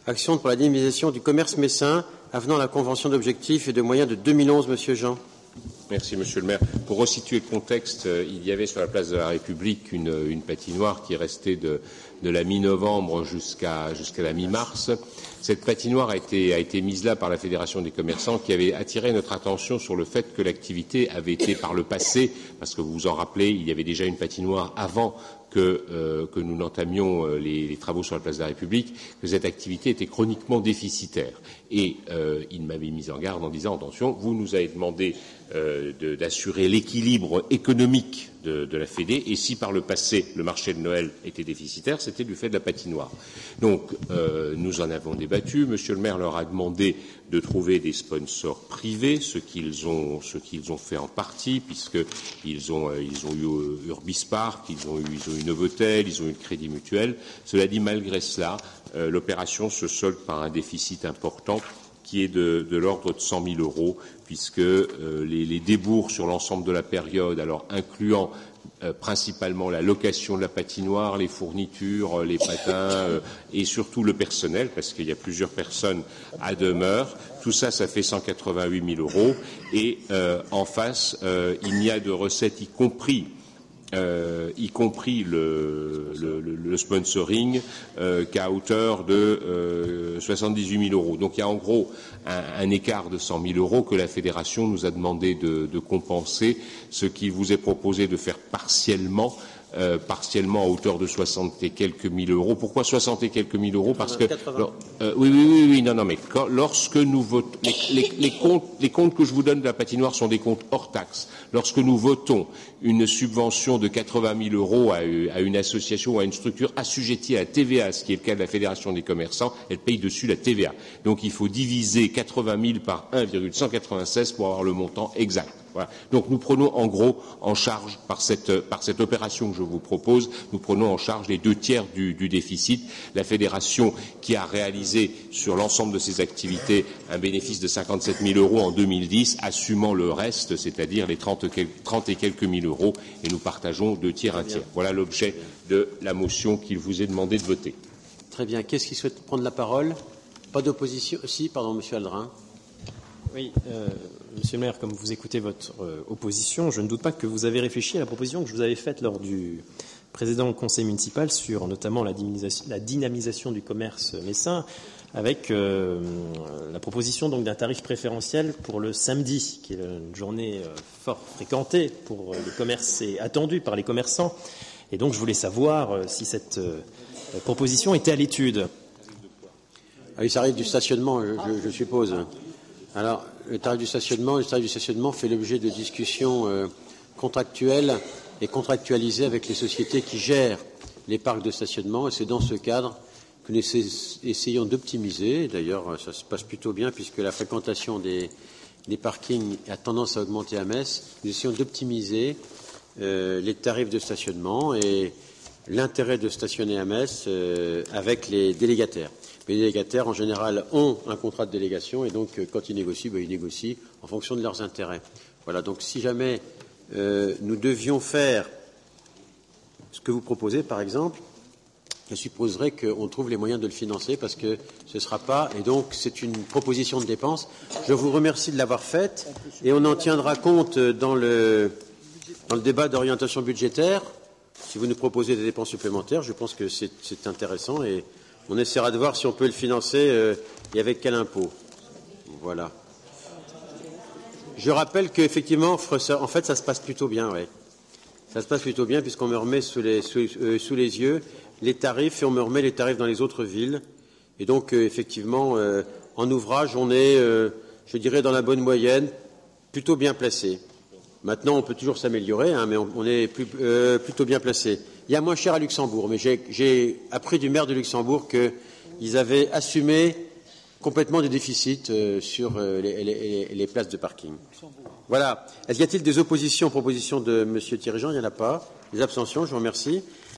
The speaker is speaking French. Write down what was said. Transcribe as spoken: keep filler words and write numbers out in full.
Action pour la dynamisation du commerce messin, avenant à la convention d'objectifs et de moyens de deux mille onze. Monsieur Jean. Merci, Monsieur le maire. Pour resituer le contexte, il y avait sur la place de la République une, une patinoire qui est restée de, de la mi-novembre jusqu'à jusqu'à la mi-mars. Cette patinoire a été, a été mise là par la Fédération des commerçants qui avait attiré notre attention sur le fait que l'activité avait été par le passé, parce que vous vous en rappelez, il y avait déjà une patinoire avant que, euh, que nous n'entamions euh, les, les travaux sur la place de la République, que cette activité était chroniquement déficitaire. Et euh, il m'avait mis en garde en disant, attention, vous nous avez demandé euh, de, d'assurer l'équilibre économique de, de la Fédé, et si par le passé le marché de Noël était déficitaire, c'était du fait de la patinoire. Donc euh, nous en avons débattu. Monsieur le maire leur a demandé de trouver des sponsors privés, ce qu'ils ont, ce qu'ils ont fait en partie, puisqu'ils ont, euh, ils ont eu Urbispark, ils ont eu, ils ont eu Novotel, ils ont eu le Crédit Mutuel. Cela dit, malgré cela, euh, l'opération se solde par un déficit important qui est de, de l'ordre de cent mille euros, puisque euh, les, les débours sur l'ensemble de la période, alors incluant euh, principalement la location de la patinoire, les fournitures, euh, les patins euh, et surtout le personnel, parce qu'il y a plusieurs personnes à demeure, tout ça, ça fait cent quatre-vingt-huit mille euros. Et euh, en face, euh, il n'y a de recettes, y compris Euh, y compris le, le, le sponsoring, euh, qu'à hauteur de euh, soixante-dix-huit mille euros. Donc il y a en gros un, un écart de cent mille euros que la Fédération nous a demandé de, de compenser, ce qui vous est proposé de faire partiellement. Euh, partiellement à hauteur de soixante et quelques mille euros. Pourquoi soixante et quelques mille euros? Parce que euh, oui, oui, oui, oui, non, non, mais quand, lorsque nous votons, les, les, les comptes, les comptes que je vous donne de la patinoire sont des comptes hors taxes. Lorsque nous votons une subvention de quatre-vingt mille euros à, à une association ou à une structure assujettie à la T V A, ce qui est le cas de la Fédération des commerçants, elle paye dessus la T V A. Donc il faut diviser quatre-vingt mille par un virgule cent quatre-vingt-seize pour avoir le montant exact. Voilà. Donc nous prenons en gros en charge par cette, par cette opération que je vous propose, nous prenons en charge les deux tiers du, du déficit. La Fédération qui a réalisé sur l'ensemble de ses activités un bénéfice de cinquante-sept mille euros en deux mille dix, assumant le reste, c'est-à-dire les trente et quelques mille euros, et nous partageons deux tiers, un tiers. Voilà l'objet de la motion qu'il vous est demandé de voter. Très bien. Qu'est-ce qui souhaite prendre la parole? Pas d'opposition. Si, pardon, Monsieur Aldrin. Oui, euh, Monsieur le maire, comme vous écoutez votre euh, opposition, je ne doute pas que vous avez réfléchi à la proposition que je vous avais faite lors du précédent conseil municipal sur notamment la dynamisation, la dynamisation du commerce messin, avec euh, la proposition donc d'un tarif préférentiel pour le samedi, qui est une journée euh, fort fréquentée pour les commerces et attendue par les commerçants. Et donc, je voulais savoir euh, si cette euh, proposition était à l'étude. Ah oui, ça arrive du stationnement, je, je, je suppose. Alors, le tarif du stationnement, le tarif du stationnement fait l'objet de discussions euh, contractuelles et contractualisées avec les sociétés qui gèrent les parcs de stationnement. Et c'est dans ce cadre que nous essayons d'optimiser. D'ailleurs, ça se passe plutôt bien puisque la fréquentation des, des parkings a tendance à augmenter à Metz. Nous essayons d'optimiser euh, les tarifs de stationnement et l'intérêt de stationner à Metz euh, avec les délégataires. Les délégataires, en général, ont un contrat de délégation et donc, quand ils négocient, ben, ils négocient en fonction de leurs intérêts. Voilà. Donc, si jamais euh, nous devions faire ce que vous proposez, par exemple, je supposerais qu'on trouve les moyens de le financer parce que ce ne sera pas. Et donc, c'est une proposition de dépense. Je vous remercie de l'avoir faite et on en tiendra compte dans le, dans le débat d'orientation budgétaire. Si vous nous proposez des dépenses supplémentaires, je pense que c'est, c'est intéressant et on essaiera de voir si on peut le financer euh, et avec quel impôt. Voilà. Je rappelle qu'effectivement, en fait, ça se passe plutôt bien, oui. Ça se passe plutôt bien puisqu'on me remet sous les, sous, euh, sous les yeux les tarifs et on me remet les tarifs dans les autres villes. Et donc, euh, effectivement, euh, en ouvrage, on est, euh, je dirais, dans la bonne moyenne, plutôt bien placé. Maintenant, on peut toujours s'améliorer, hein, mais on, on est plus, euh, plutôt bien placé. Il y a moins cher à Luxembourg, mais j'ai, j'ai appris du maire de Luxembourg qu'ils avaient assumé complètement des déficits euh, sur euh, les, les, les places de parking. Voilà. Est-ce qu'il y a-t-il des oppositions aux propositions de M. Thierry Jean? Il n'y en a pas. Des abstentions? Je vous remercie.